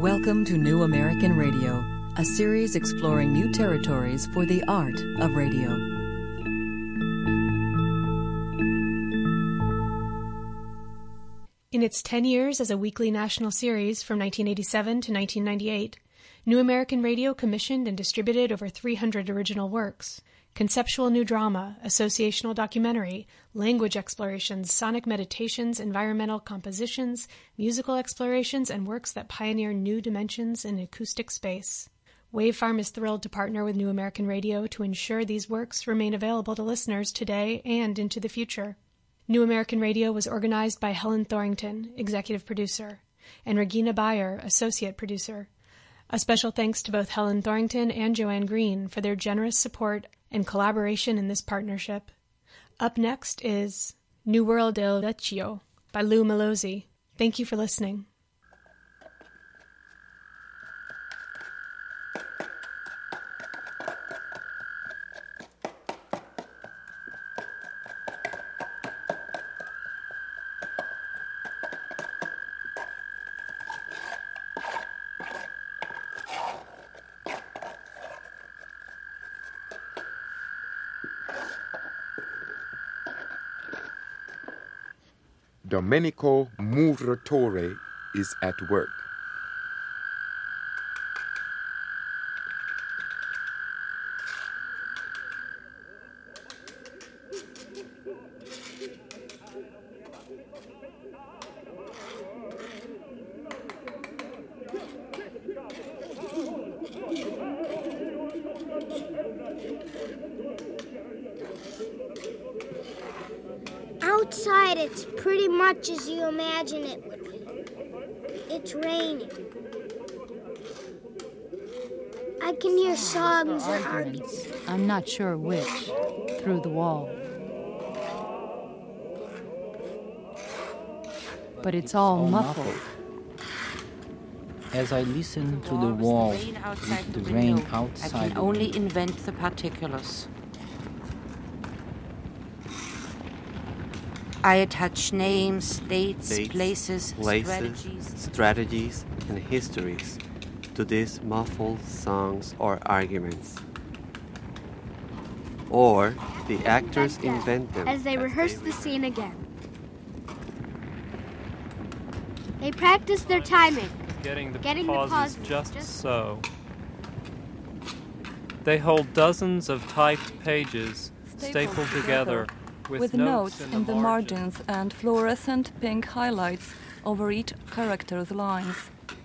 Welcome to New American Radio, a series exploring new territories for the art of radio. In its 10 years as a weekly national series from 1987 to 1998, New American Radio commissioned and distributed over 300 original works. Conceptual new drama, associational documentary, language explorations, sonic meditations, environmental compositions, musical explorations, and works that pioneer new dimensions in acoustic space. Wave Farm is thrilled to partner with New American Radio to ensure these works remain available to listeners today and into the future. New American Radio was organized by Helen Thorington, executive producer, and Regina Bayer, associate producer. A special thanks to both Helen Thorington and Joanne Green for their generous support and collaboration in this partnership. Up next is New World del Vecchio by Lou Malozzi. Thank you for listening. Domenico Muratore is at work. Outside, it's pretty much as you imagine it would be. It's raining. I can hear songs and arguments. I'm not sure which, through the wall. But it's all muffled. As I listen to the wall, with the rain outside, I can only invent the particulars. I attach names, dates, places, strategies, and histories to these muffled songs or arguments. Or the actors invent them as they rehearse the scene again. They practice their timing, getting the pauses just so. They hold dozens of typed pages stapled together with notes in the margins and fluorescent pink highlights over each character's lines.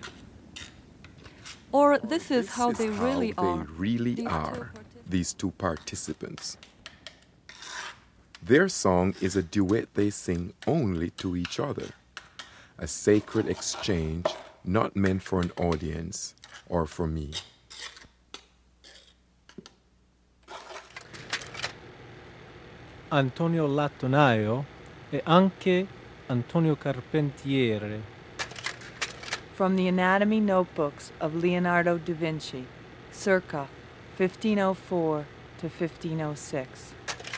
Or this is how they really are, these two participants. Their song is a duet they sing only to each other, a sacred exchange not meant for an audience or for me. Antonio Lattonaio e anche Antonio Carpentier. From the Anatomy Notebooks of Leonardo da Vinci, circa 1504 to 1506.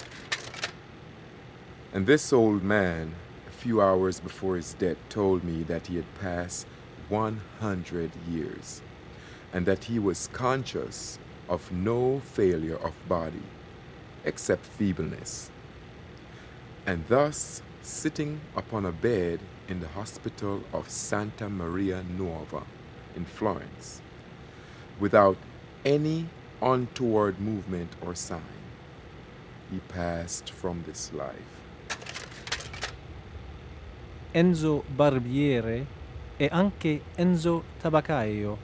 And this old man, a few hours before his death, told me that he had passed 100 years, and that he was conscious of no failure of body, except feebleness. And thus, sitting upon a bed in the hospital of Santa Maria Nuova in Florence, without any untoward movement or sign, he passed from this life. Enzo Barbiere e anche Enzo Tabaccaio.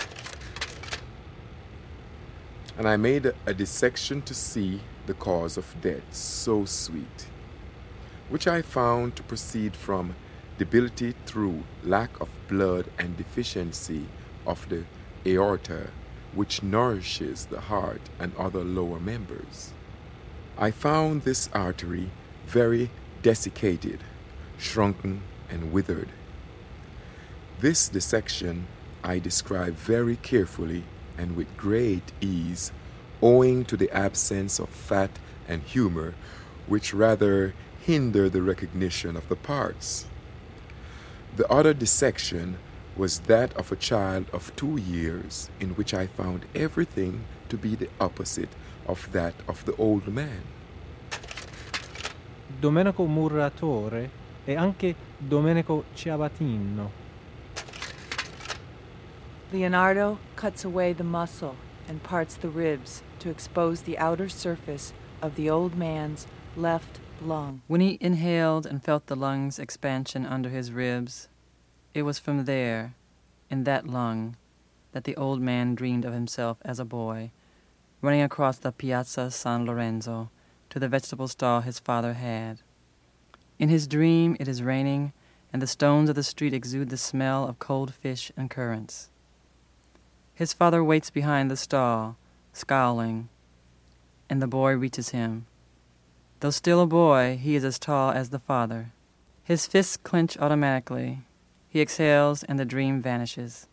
And I made a dissection to see the cause of death, so sweet, which I found to proceed from debility through lack of blood and deficiency of the aorta, which nourishes the heart and other lower members. I found this artery very desiccated, shrunken, and withered. This dissection I describe very carefully and with great ease, owing to the absence of fat and humor, which rather hinder the recognition of the parts. The other dissection was that of a child of 2 years, in which I found everything to be the opposite of that of the old man. Domenico Muratore e anche Domenico Ciabattino. Leonardo cuts away the muscle and parts the ribs to expose the outer surface of the old man's left lung. When he inhaled and felt the lung's expansion under his ribs, it was from there, in that lung, that the old man dreamed of himself as a boy, running across the Piazza San Lorenzo to the vegetable stall his father had. In his dream it is raining, and the stones of the street exude the smell of cold fish and currants. His father waits behind the stall, scowling, and the boy reaches him. Though still a boy, he is as tall as the father. His fists clench automatically. He exhales, and the dream vanishes.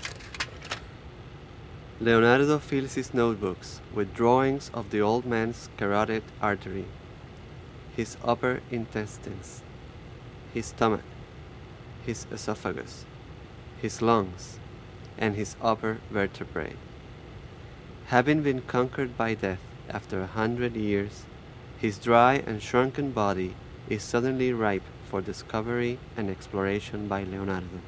Leonardo fills his notebooks with drawings of the old man's carotid artery, his upper intestines, his stomach, his esophagus, his lungs, and his upper vertebrae. Having been conquered by death after 100 years, his dry and shrunken body is suddenly ripe for discovery and exploration by Leonardo.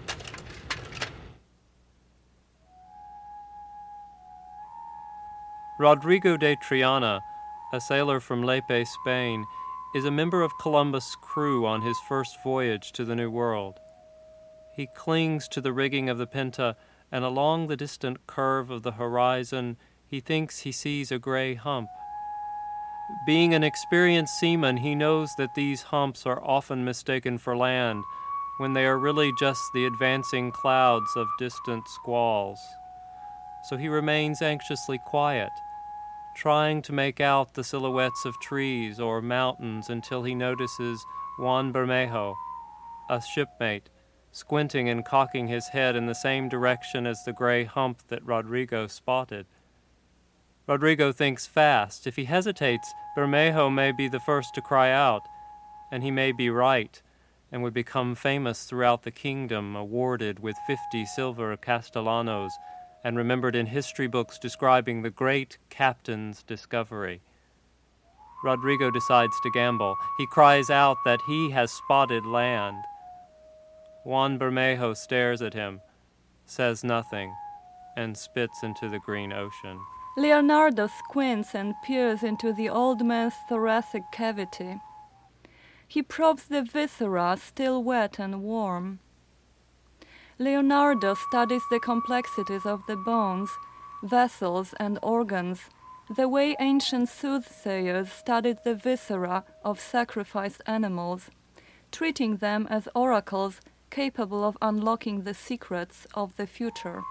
Rodrigo de Triana, a sailor from Lepe, Spain, is a member of Columbus' crew on his first voyage to the New World. He clings to the rigging of the Pinta, and along the distant curve of the horizon, he thinks he sees a gray hump. Being an experienced seaman, he knows that these humps are often mistaken for land, when they are really just the advancing clouds of distant squalls. So he remains anxiously quiet, trying to make out the silhouettes of trees or mountains until he notices Juan Bermejo, a shipmate, squinting and cocking his head in the same direction as the gray hump that Rodrigo spotted. Rodrigo thinks fast. If he hesitates, Bermejo may be the first to cry out, and he may be right, and would become famous throughout the kingdom, awarded with 50 silver castellanos, and remembered in history books describing the great captain's discovery. Rodrigo decides to gamble. He cries out that he has spotted land. Juan Bermejo stares at him, says nothing, and spits into the green ocean. Leonardo squints and peers into the old man's thoracic cavity. He probes the viscera, still wet and warm. Leonardo studies the complexities of the bones, vessels, and organs, the way ancient soothsayers studied the viscera of sacrificed animals, treating them as oracles capable of unlocking the secrets of the future.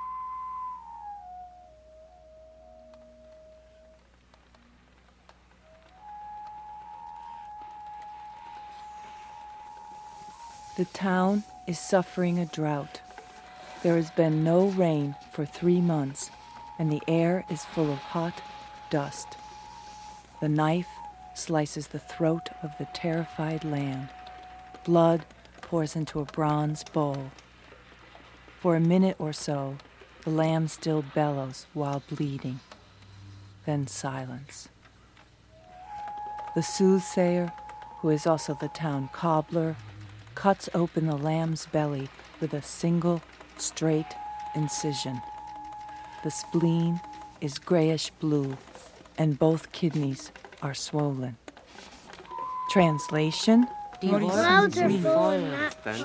The town is suffering a drought. There has been no rain for 3 months, and the air is full of hot dust. The knife slices the throat of the terrified lamb. Blood pours into a bronze bowl. For a minute or so, the lamb still bellows while bleeding. Then silence. The soothsayer, who is also the town cobbler, cuts open the lamb's belly with a single, straight incision. The spleen is grayish-blue, and both kidneys are swollen. Translation? Clouds are full, not They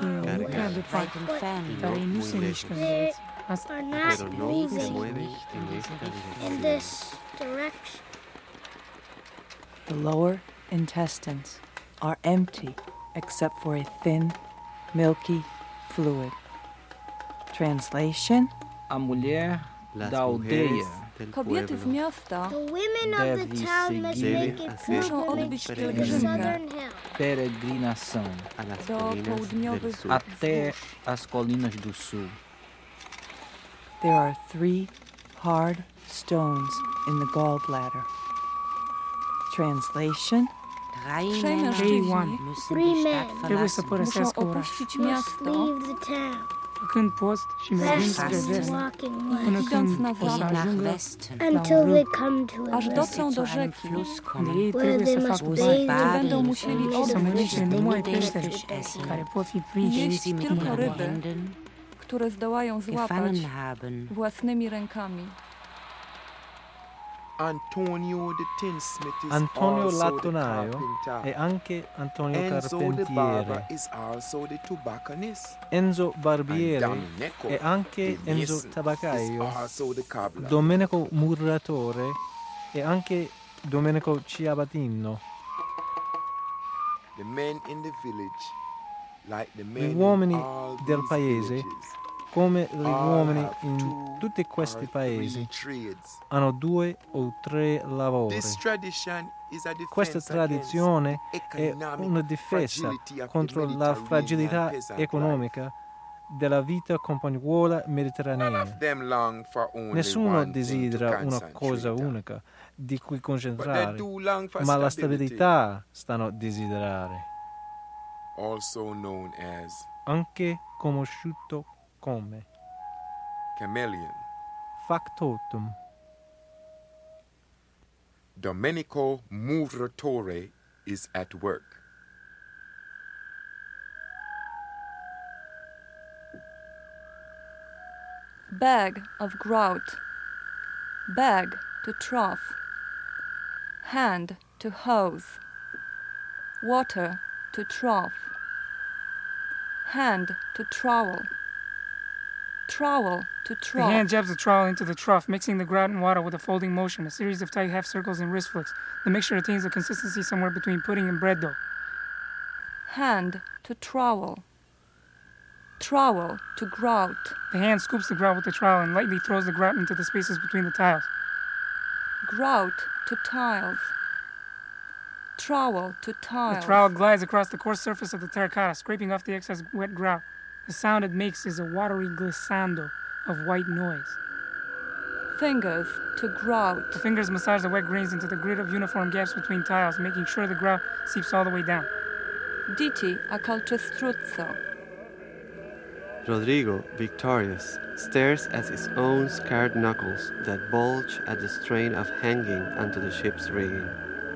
are not moving in this direction. The lower intestines are empty except for a thin, milky fluid. Translation? A mulher da aldeia Kobiety z miasta The women of the town must make a pilgrimage to the southern hill. peregrinação do południowych até as colinas do sul. There are 3 hard stones in the gallbladder. Translation? Trzej mężczyźni Three men muszą opuścić miasto, leave the town. Când poți și mergând spre vest, până când o să ajungă until they come to a Aż river dotrą do rzeki, unde ei where trebuie they să must facă bathe bani, gdzie their będą musieli să mănânce obmyć numai peștele care pot fi prinși jeść tylko ryby, które zdołają złapać gefangen haben. własnymi rękami. Antonio the tinsmith is Antonio also the Lattonaio carpenter. e anche Antonio Enzo the barber Carpentiere. is also the tobacconist. Enzo Barbiere And Domenico e anche the Enzo mason Tabaccaio. is also the cobbler. Domenico Murratore e anche Domenico Ciabattino. The men in the village, like the Gli men uomini in all del these paese, villages, come gli all uomini have in two tutti questi or paesi, three trades. hanno 2 o 3 lavori. This tradition is a Questa defense tradizione against the è economic una difesa fragility of contro the la Mediterranean fragilità peasant economica della vita compagnuola life. None mediterranea. of them long for only Nessuno one thing to desidera una cosa concentrate on. unica di cui But concentrare, they do long for ma la stability, stabilità stanno a desiderare, also known as anche conosciuto come chameleon. factotum. Domenico Murratore is at work. Bag of grout, bag to trough, hand to hose, water to trough, hand to trowel, trowel to The trough. hand jabs the trowel into the trough, mixing the grout and water with a folding motion, a series of tight half circles and wrist flicks. The mixture attains a consistency somewhere between pudding and bread dough. Hand to trowel, trowel to grout, The hand scoops the grout with the trowel and lightly throws the grout into the spaces between the tiles. grout to tiles, trowel to The tiles. trowel glides across the coarse surface of the terracotta, scraping off the excess wet grout. The sound it makes is a watery glissando of white noise. Fingers to grout, The fingers massage the wet grains into the grid of uniform gaps between tiles, making sure the grout seeps all the way down. diti a calcestruzzo. Rodrigo, victorious, stares at his own scarred knuckles that bulge at the strain of hanging onto the ship's rigging.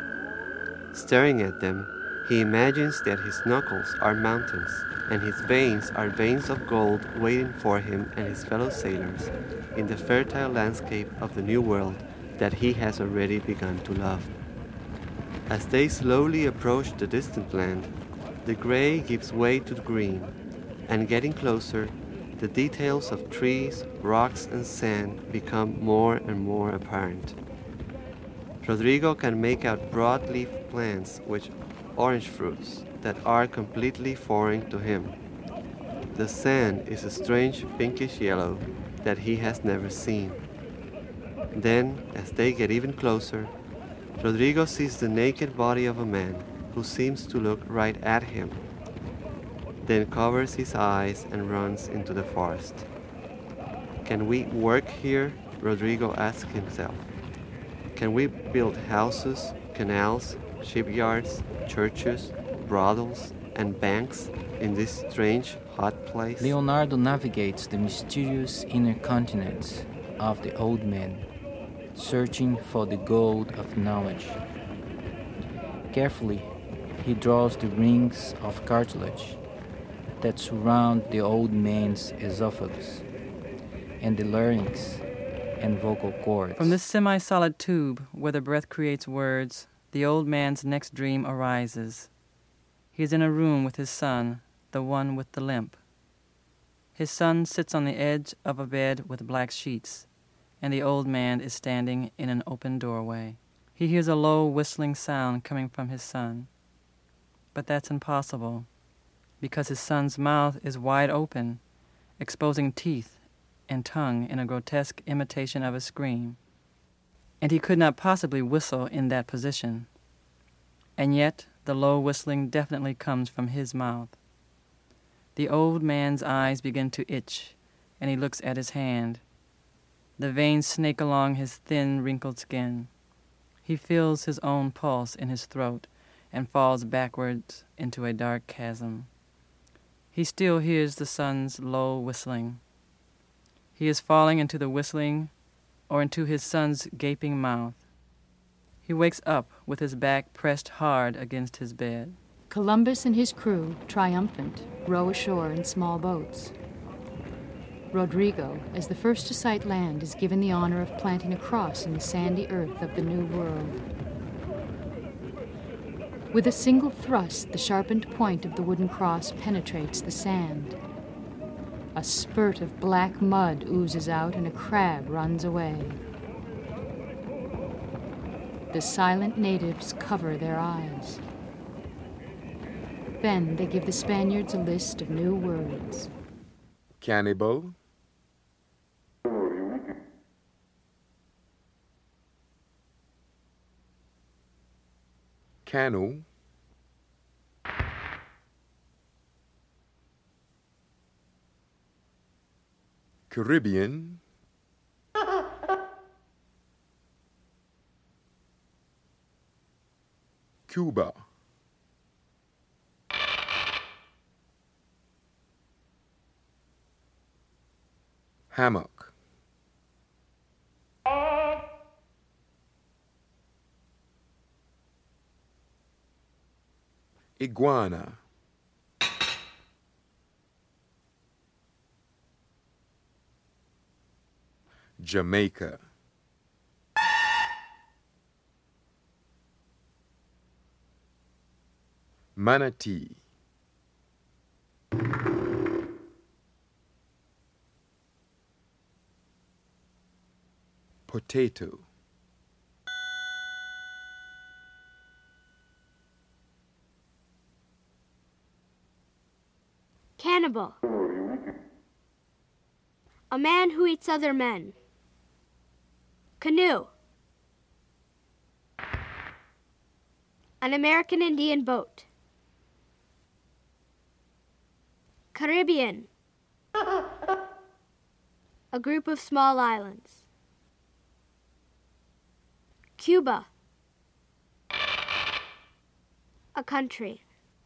Staring at them, he imagines that his knuckles are mountains, and his veins are veins of gold waiting for him and his fellow sailors in the fertile landscape of the new world that he has already begun to love. As they slowly approach the distant land, the gray gives way to the green, and getting closer, the details of trees, rocks, and sand become more and more apparent. Rodrigo can make out broad-leaf plants with orange fruits that are completely foreign to him. The sand is a strange pinkish yellow that he has never seen. Then, as they get even closer, Rodrigo sees the naked body of a man who seems to look right at him, then covers his eyes and runs into the forest. Can we work here? Rodrigo asks himself. Can we build houses, canals, shipyards, churches, brothels, and banks in this strange, hot place? Leonardo navigates the mysterious inner continents of the old man, searching for the gold of knowledge. Carefully, he draws the rings of cartilage that surround the old man's esophagus and the larynx and vocal cords. From this semi-solid tube where the breath creates words, the old man's next dream arises. He is in a room with his son, the one with the limp. His son sits on the edge of a bed with black sheets, and the old man is standing in an open doorway. He hears a low whistling sound coming from his son. But that's impossible, because his son's mouth is wide open, exposing teeth and tongue in a grotesque imitation of a scream. And he could not possibly whistle in that position. And yet the low whistling definitely comes from his mouth. The old man's eyes begin to itch, and he looks at his hand. The veins snake along his thin, wrinkled skin. He feels his own pulse in his throat and falls backwards into a dark chasm. He still hears the sun's low whistling. He is falling into the whistling or into his son's gaping mouth. He wakes up with his back pressed hard against his bed. Columbus and his crew, triumphant, row ashore in small boats. Rodrigo, as the first to sight land, is given the honor of planting a cross in the sandy earth of the New World. With a single thrust, the sharpened point of the wooden cross penetrates the sand. A spurt of black mud oozes out and a crab runs away. The silent natives cover their eyes. Then they give the Spaniards a list of new words. Cannibal, canoe, Caribbean, Cuba, hammock, iguana, Jamaica, manatee, potato, Cannibal. A man who eats other men. Canoe. An American Indian boat. Caribbean. A group of small islands. Cuba. A country.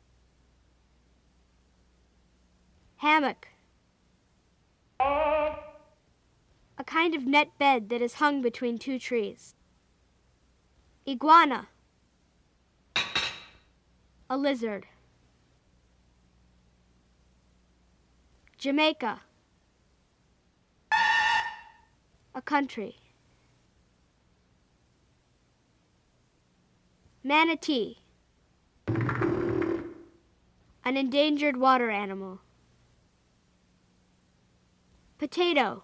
Hammock. A kind of net bed that is hung between two trees. Iguana. A lizard. Jamaica. A country. Manatee. An endangered water animal. Potato.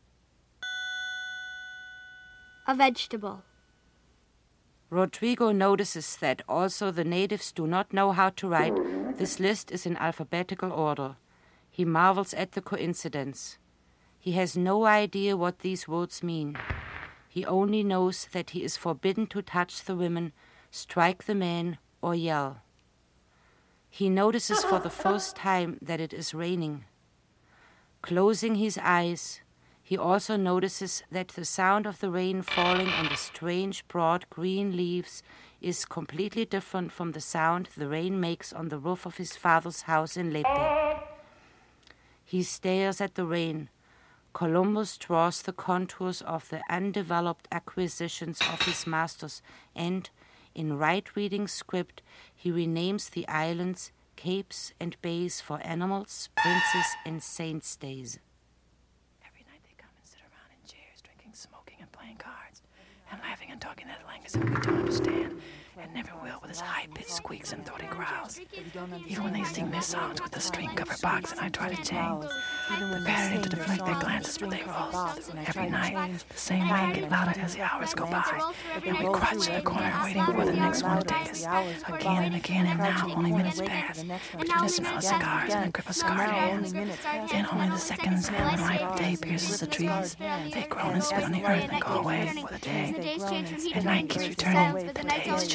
A vegetable. Rodrigo notices that also the natives do not know how to write. This list is in alphabetical order. He marvels at the coincidence. He has no idea what these words mean. He only knows that he is forbidden to touch the women, strike the men, or yell. He notices for the first time that it is raining. Closing his eyes, he also notices that the sound of the rain falling on the strange, broad green leaves is completely different from the sound the rain makes on the roof of his father's house in Lepe. He stares at the rain. Columbus draws the contours of the undeveloped acquisitions of his masters, and, in right-reading script, he renames the islands, capes, and bays for animals, princes, and saints' days. Every night they come and sit around in chairs, drinking, smoking, and playing cards, and laughing and talking that language that we don't understand, and never will, with his high-pitched squeaks and throaty growls. Even when they sing their songs with the string-covered box and I try to change, preparing to deflect their glances, but they roll through every night, the same way, get louder as the hours go by, and we crouch in the corner waiting for the next one to take us, again and again, and now only minutes pass, between the smell of cigars and the grip of scarred hands, then only the seconds, and the light of day pierces the trees, they groan and spit on the earth and go away for the day. At night keeps returning, the day is changing.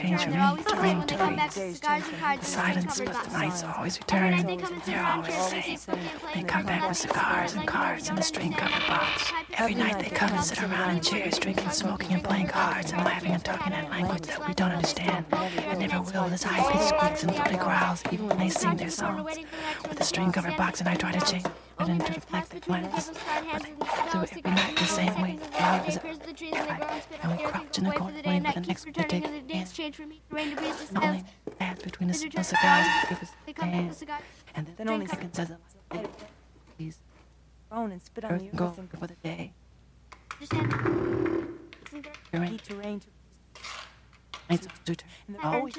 strange for me, terrain to breeze. The silence, but the nights always return. They're always the same. They come back with cigars and cards in a string-covered box. Every night they come and sit around in chairs, drinking, smoking, and playing cards, and laughing and talking that language that we don't understand, and never will, with its high-pitched squeaks and throaty growls, even when they sing their songs. With a string-covered box, and I try to change it into the black that blends, but they do it every night the same way, loud as and we crouch in the corner waiting for the next one to take it in. And only pass between the small cigars and give us a hand, and then only seconds as a please. And spit on you. Go for the day. Terrain. Nights of return. And they're always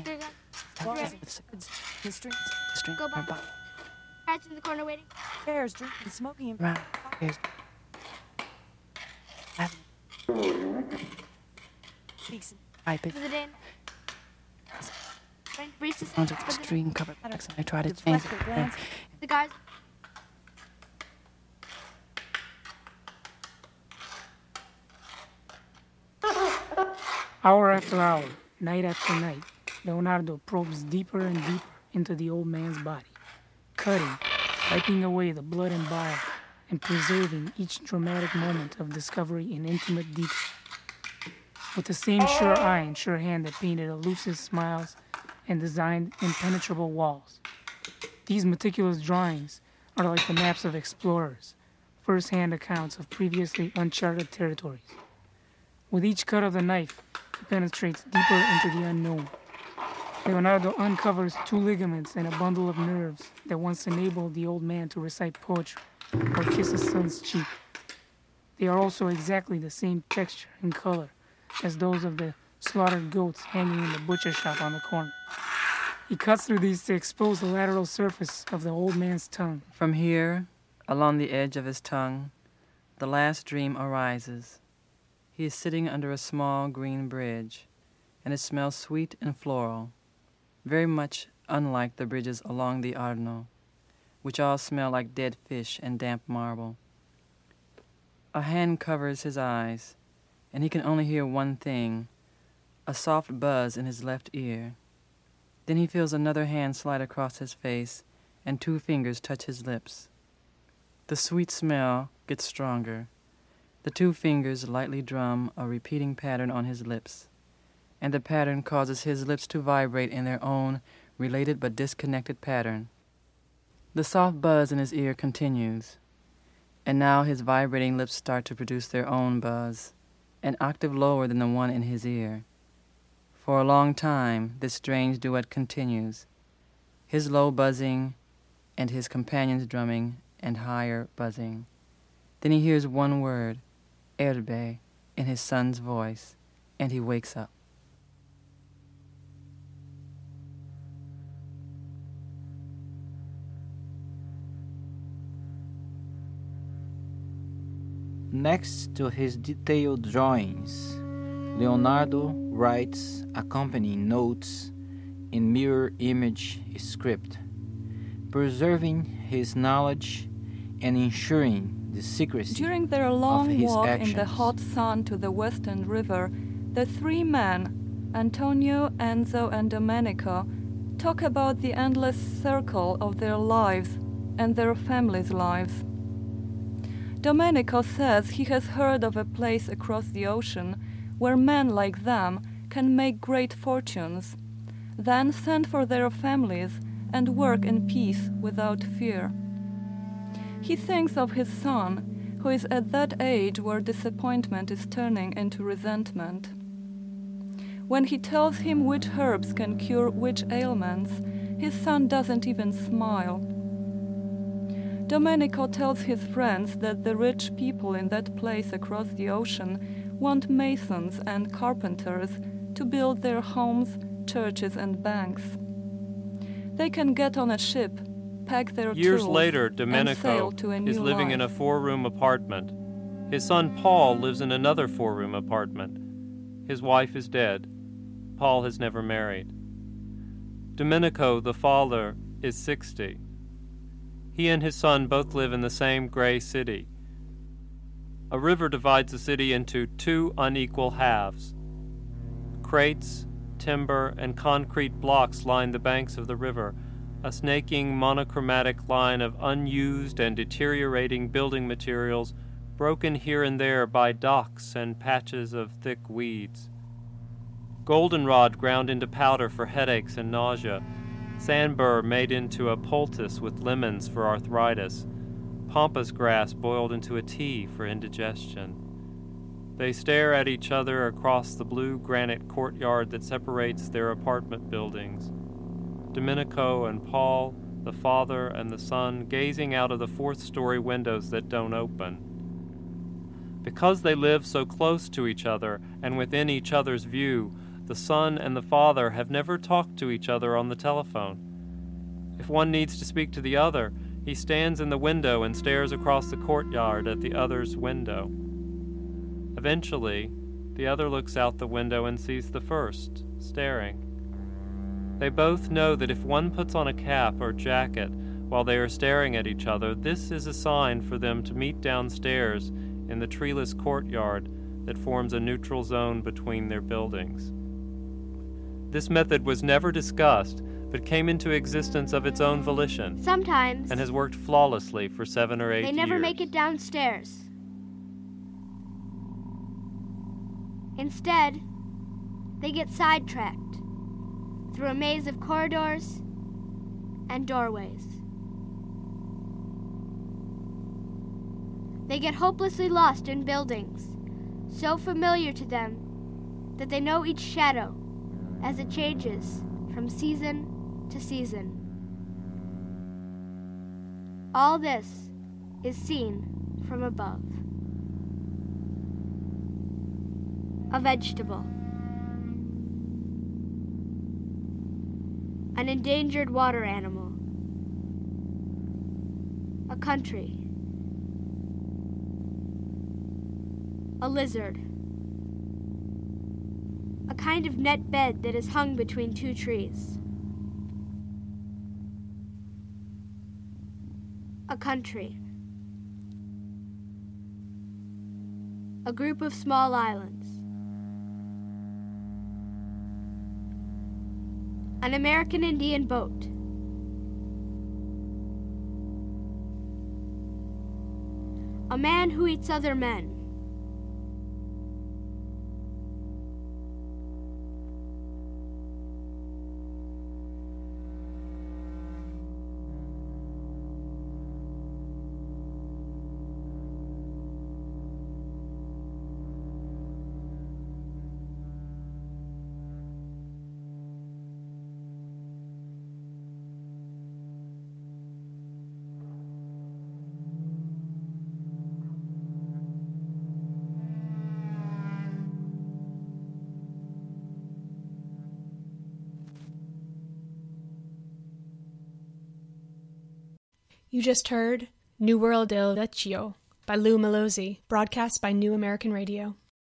the string or box. Cats in the corner waiting. Bears drinking, smoking, and Round. Here's I pick for the day. sounds of the string covered box, and I try to change it. The guys. Hour after hour, night after night, Leonardo probes deeper and deeper into the old man's body, cutting, wiping away the blood and bile, and preserving each dramatic moment of discovery in intimate detail. With the same sure eye and sure hand that painted elusive smiles and designed impenetrable walls. These meticulous drawings are like the maps of explorers, first-hand accounts of previously uncharted territories. With each cut of the knife, he penetrates deeper into the unknown. Leonardo uncovers 2 ligaments and a bundle of nerves that once enabled the old man to recite poetry or kiss his son's cheek. They are also exactly the same texture and color as those of the slaughtered goats hanging in the butcher shop on the corner. He cuts through these to expose the lateral surface of the old man's tongue. From here, along the edge of his tongue, the last dream arises. He is sitting under a small green bridge, and it smells sweet and floral, very much unlike the bridges along the Arno, which all smell like dead fish and damp marble. A hand covers his eyes, and he can only hear one thing, a soft buzz in his left ear. Then he feels another hand slide across his face, and 2 fingers touch his lips. The sweet smell gets stronger. The 2 fingers lightly drum a repeating pattern on his lips, and the pattern causes his lips to vibrate in their own related but disconnected pattern. The soft buzz in his ear continues, and now his vibrating lips start to produce their own buzz, an octave lower than the one in his ear. For a long time, this strange duet continues, his low buzzing and his companion's drumming and higher buzzing. Then he hears one word, Erbe, in his son's voice, and he wakes up. Next to his detailed drawings, Leonardo writes accompanying notes in mirror image script, preserving his knowledge and ensuring the secrecy During their long of his walk actions. in the hot sun to the western river, the 3 men, Antonio, Enzo, and Domenico, talk about the endless circle of their lives and their families' lives. Domenico says he has heard of a place across the ocean where men like them can make great fortunes, then send for their families and work in peace without fear. He thinks of his son, who is at that age where disappointment is turning into resentment. When he tells him which herbs can cure which ailments, his son doesn't even smile. Domenico tells his friends that the rich people in that place across the ocean want masons and carpenters to build their homes, churches, and banks. They can get on a ship, pack their Years tools, later, and Domenico sail to a new is living life. in a 4-room apartment. His son Paul lives in another 4-room apartment. His wife is dead. Paul has never married. Domenico, the father, is 60. He and his son both live in the same gray city. A river divides the city into 2 unequal halves. Crates, timber, and concrete blocks line the banks of the river, a snaking monochromatic line of unused and deteriorating building materials, broken here and there by docks and patches of thick weeds. Goldenrod ground into powder for headaches and nausea, sandbur made into a poultice with lemons for arthritis, pampas grass boiled into a tea for indigestion. They stare at each other across the blue granite courtyard that separates their apartment buildings. Domenico and Paul, the father and the son, gazing out of the fourth-story windows that don't open. Because they live so close to each other and within each other's view, the son and the father have never talked to each other on the telephone. If one needs to speak to the other, he stands in the window and stares across the courtyard at the other's window. Eventually, the other looks out the window and sees the first, staring. They both know that if one puts on a cap or jacket while they are staring at each other, this is a sign for them to meet downstairs in the treeless courtyard that forms a neutral zone between their buildings. This method was never discussed, but came into existence of its own volition. Sometimes. And has worked flawlessly for 7 or 8 years. They never make it downstairs. Instead, they get sidetracked through a maze of corridors and doorways. They get hopelessly lost in buildings, so familiar to them that they know each shadow as it changes from season to season. All this is seen from above. A vegetable. An endangered water animal. A country. A lizard. A kind of net bed that is hung between two trees. A country. A group of small islands. An American Indian boat. A man who eats other men. You just heard New World del Vecchio by Lou Malozzi, broadcast by New American Radio.